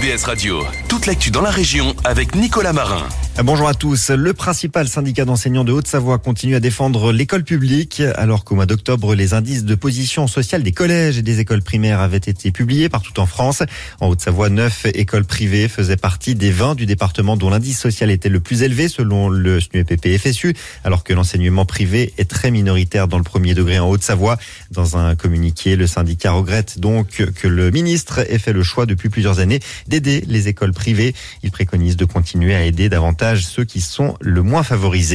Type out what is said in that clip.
RVVS Radio, toute l'actu dans la région avec Nicolas Marin. Bonjour à tous. Le principal syndicat d'enseignants de Haute-Savoie continue à défendre l'école publique, alors qu'au mois d'octobre, les indices de position sociale des collèges et des écoles primaires avaient été publiés partout en France. En Haute-Savoie, 9 écoles privées faisaient partie des 20 du département dont l'indice social était le plus élevé selon le SNUEPP-FSU, alors que l'enseignement privé est très minoritaire dans le premier degré en Haute-Savoie. Dans un communiqué, le syndicat regrette donc que le ministre ait fait le choix depuis plusieurs années d'aider les écoles privées. Il préconise de continuer à aider davantage ceux qui sont le moins favorisés.